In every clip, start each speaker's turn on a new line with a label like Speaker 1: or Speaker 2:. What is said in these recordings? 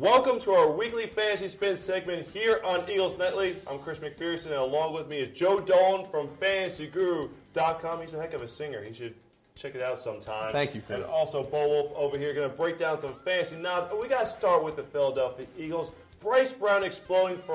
Speaker 1: Welcome to our weekly Fantasy Spin segment here on Eagles Nightly. I'm Chris McPherson, and along with me is Joe Dolan from FantasyGuru.com. He's a heck of a singer. He should check it out sometime.
Speaker 2: Thank you, Chris.
Speaker 1: And also, Bo Wolf over here going to break down some fantasy. Now, we got to start with the Philadelphia Eagles. Bryce Brown exploding for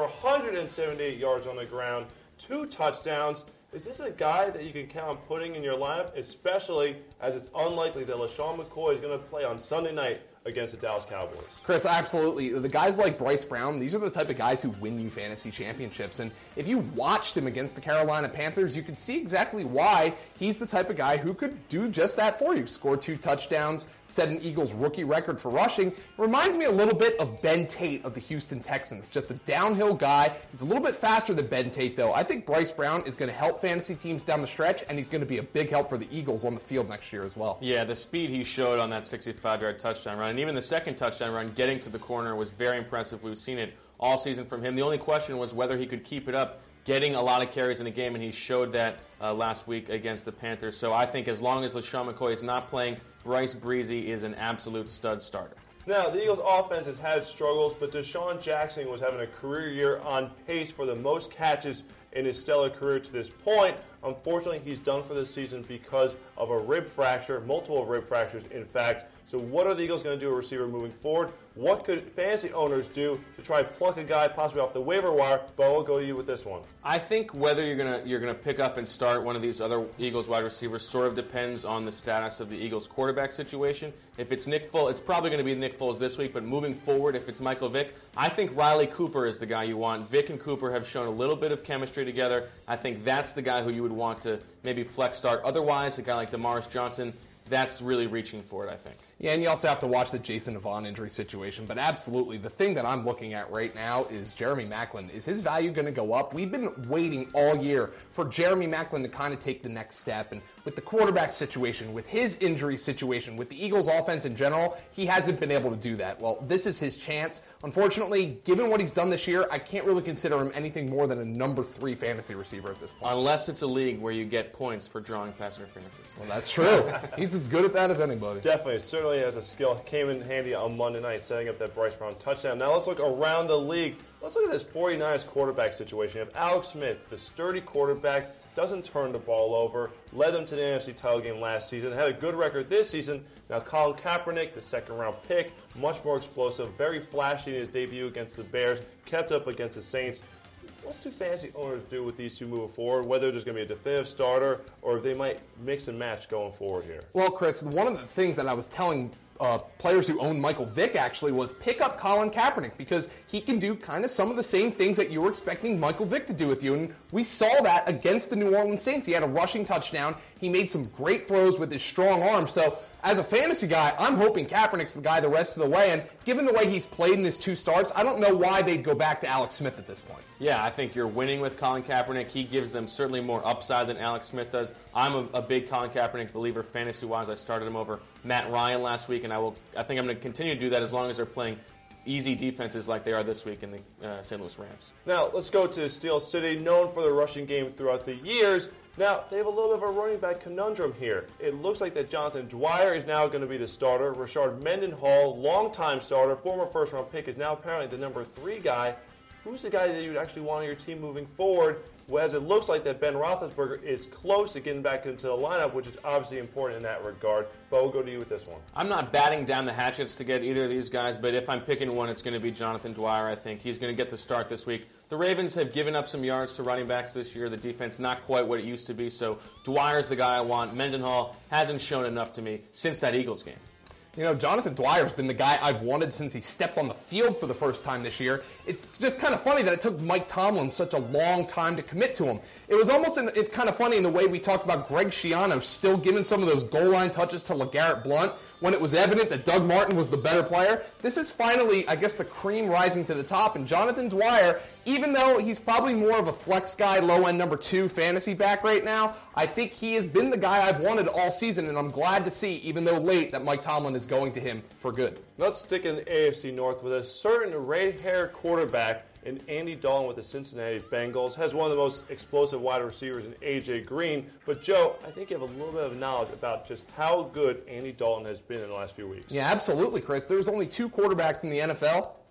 Speaker 1: 178 yards on the ground, 2 touchdowns. Is this a guy that you can count on putting in your lineup, especially as it's unlikely that LaShawn McCoy is going to play on Sunday night against the Dallas Cowboys?
Speaker 2: Chris, absolutely. The guys like Bryce Brown, these are the type of guys who win you fantasy championships. And if you watched him against the Carolina Panthers, you could see exactly why he's the type of guy who could do just that for you. Score 2 touchdowns, set an Eagles rookie record for rushing. Reminds me a little bit of Ben Tate of the Houston Texans. Just a downhill guy. He's a little bit faster than Ben Tate, though. I think Bryce Brown is going to help fantasy teams down the stretch, and he's going to be a big help for the Eagles on the field next year as well.
Speaker 3: Yeah, the speed he showed on that 65-yard touchdown run, and even the second touchdown run getting to the corner was very impressive. We've seen it all season from him. The only question was whether he could keep it up, getting a lot of carries in a game, and he showed that last week against the Panthers. So I think as long as LaShawn McCoy is not playing, Bryce Breezy is an absolute stud starter.
Speaker 1: Now, the Eagles' offense has had struggles, but Deshaun Jackson was having a career year on pace for the most catches in his stellar career to this point. Unfortunately, he's done for this season because of a rib fracture, multiple rib fractures, in fact. So what are the Eagles going to do a receiver moving forward? What could fantasy owners do to try to pluck a guy possibly off the waiver wire? Bo, I'll go to you with this one.
Speaker 3: I think whether you're gonna pick up and start one of these other Eagles wide receivers sort of depends on the status of the Eagles quarterback situation. If it's Nick Foles, it's probably going to be Nick Foles this week, but moving forward, if it's Michael Vick, I think Riley Cooper is the guy you want. Vick and Cooper have shown a little bit of chemistry together. I think that's the guy who you would want to maybe flex start. Otherwise, a guy like Demarcus Johnson, that's really reaching for it, I think.
Speaker 2: Yeah, and you also have to watch the Jason Avant injury situation. But absolutely, the thing that I'm looking at right now is Jeremy Maclin. Is his value going to go up? We've been waiting all year for Jeremy Maclin to kind of take the next step. And with the quarterback situation, with his injury situation, with the Eagles' offense in general, he hasn't been able to do that. Well, this is his chance. Unfortunately, given what he's done this year, I can't really consider him anything more than a number 3 fantasy receiver at this point.
Speaker 3: Unless it's a league where you get points for drawing pass interferences.
Speaker 2: Well, that's true. He's as good at that as anybody.
Speaker 1: Definitely, certainly has a skill. Came in handy on Monday night, setting up that Bryce Brown touchdown. Now let's look around the league. Let's look at this 49ers quarterback situation. You have Alex Smith, the sturdy quarterback, doesn't turn the ball over, led them to the NFC title game last season, had a good record this season. Now Colin Kaepernick, the second-round pick, much more explosive, very flashy in his debut against the Bears, kept up against the Saints. What do fantasy owners do with these two moving forward, whether there's going to be a definitive starter or if they might mix and match going forward here?
Speaker 2: Well, Chris, one of the things that I was telling players who own Michael Vick actually was pick up Colin Kaepernick because he can do kind of some of the same things that you were expecting Michael Vick to do with you. And we saw that against the New Orleans Saints. He had a rushing touchdown. He made some great throws with his strong arm. So as a fantasy guy, I'm hoping Kaepernick's the guy the rest of the way. And given the way he's played in his 2 starts, I don't know why they'd go back to Alex Smith at this point.
Speaker 3: Yeah, I think you're winning with Colin Kaepernick. He gives them certainly more upside than Alex Smith does. I'm a big Colin Kaepernick believer fantasy-wise. I started him over Matt Ryan last week, and I think I'm going to continue to do that as long as they're playing easy defenses like they are this week in the St. Louis Rams.
Speaker 1: Now, let's go to Steel City, known for the rushing game throughout the years. Now, they have a little bit of a running back conundrum here. It looks like that Jonathan Dwyer is now going to be the starter. Rashard Mendenhall, longtime starter, former first-round pick, is now apparently the number 3 guy. Who's the guy that you'd actually want on your team moving forward? Whereas it looks like that Ben Roethlisberger is close to getting back into the lineup, which is obviously important in that regard. Bo, we'll go to you with this one.
Speaker 3: I'm not batting down the hatchets to get either of these guys, but if I'm picking one, it's going to be Jonathan Dwyer, I think. He's going to get the start this week. The Ravens have given up some yards to running backs this year. The defense not quite what it used to be, so Dwyer's the guy I want. Mendenhall hasn't shown enough to me since that Eagles game.
Speaker 2: You know, Jonathan Dwyer's been the guy I've wanted since he stepped on the field for the first time this year. It's just kind of funny that it took Mike Tomlin such a long time to commit to him. It was almost kind of funny in the way we talked about Greg Schiano still giving some of those goal line touches to LeGarrette Blount when it was evident that Doug Martin was the better player. This is finally, I guess, the cream rising to the top. And Jonathan Dwyer, even though he's probably more of a flex guy, low-end number 2 fantasy back right now, I think he has been the guy I've wanted all season, and I'm glad to see, even though late, that Mike Tomlin is going to him for good.
Speaker 1: Let's stick in the AFC North with a certain red-haired quarterback and Andy Dalton with the Cincinnati Bengals has one of the most explosive wide receivers in A.J. Green. But, Joe, I think you have a little bit of knowledge about just how good Andy Dalton has been in the last few weeks.
Speaker 2: Yeah, absolutely, Chris. There's only 2 quarterbacks in the NFL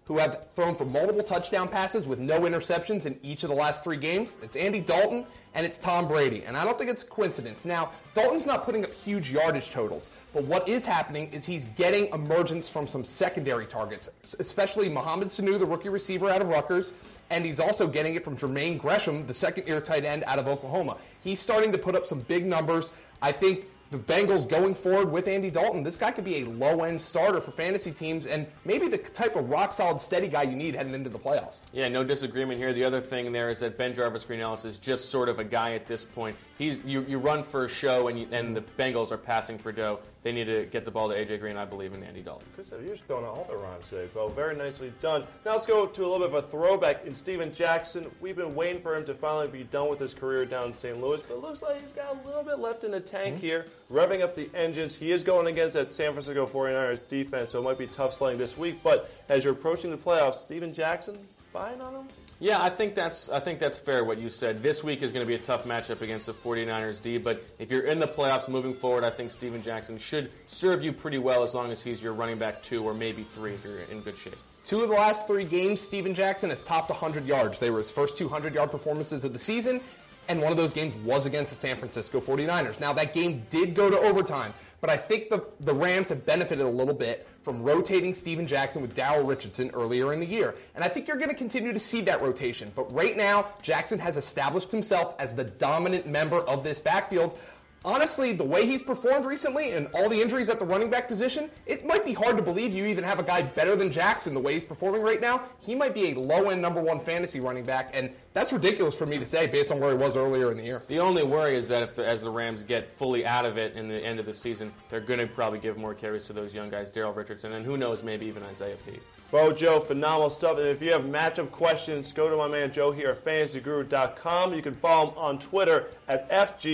Speaker 2: who have thrown for multiple touchdown passes with no interceptions in each of the last 3 games. It's Andy Dalton and it's Tom Brady. And I don't think it's a coincidence. Now, Dalton's not putting up huge yardage totals, but what is happening is he's getting emergence from some secondary targets, especially Mohamed Sanu, the rookie receiver out of Rutgers, and he's also getting it from Jermaine Gresham, the second-year tight end out of Oklahoma. He's starting to put up some big numbers. I think the Bengals going forward with Andy Dalton, this guy could be a low-end starter for fantasy teams and maybe the type of rock-solid, steady guy you need heading into the playoffs.
Speaker 3: Yeah, no disagreement here. The other thing there is that Ben Jarvis Green Ellis is just sort of a guy at this point. You run for a show and the Bengals are passing for dough. They need to get the ball to A.J. Green, I believe, in Andy Dalton.
Speaker 1: Chris, you're just throwing out all the rhymes today, Bo. Very nicely done. Now let's go to a little bit of a throwback in Steven Jackson. We've been waiting for him to finally be done with his career down in St. Louis, but it looks like he's got a little bit left in the tank here, revving up the engines. He is going against that San Francisco 49ers defense, so it might be tough sledding this week, but as you're approaching the playoffs, Steven Jackson, buying on him?
Speaker 3: Yeah, I think that's fair what you said. This week is going to be a tough matchup against the 49ers D, but if you're in the playoffs moving forward, I think Steven Jackson should serve you pretty well as long as he's your running back 2 or maybe 3 if you're in good shape.
Speaker 2: 2 of the last 3 games, Steven Jackson has topped 100 yards. They were his first 200-yard performances of the season, and one of those games was against the San Francisco 49ers. Now, that game did go to overtime, but I think the Rams have benefited a little bit from rotating Steven Jackson with Darrell Richardson earlier in the year. And I think you're going to continue to see that rotation. But right now, Jackson has established himself as the dominant member of this backfield. Honestly, the way he's performed recently and all the injuries at the running back position, it might be hard to believe you even have a guy better than Jackson the way he's performing right now. He might be a low-end number 1 fantasy running back, and that's ridiculous for me to say based on where he was earlier in the year.
Speaker 3: The only worry is that as the Rams get fully out of it in the end of the season, they're going to probably give more carries to those young guys, Darrell Richardson, and who knows, maybe even Isaiah Pete.
Speaker 1: Bo, Joe, phenomenal stuff. And if you have matchup questions, go to my man Joe here at fantasyguru.com. You can follow him on Twitter at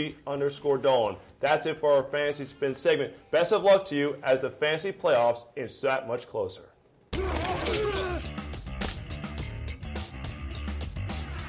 Speaker 1: FG_Dolan. That's it for our Fantasy Spin segment. Best of luck to you as the fantasy playoffs inch that much closer.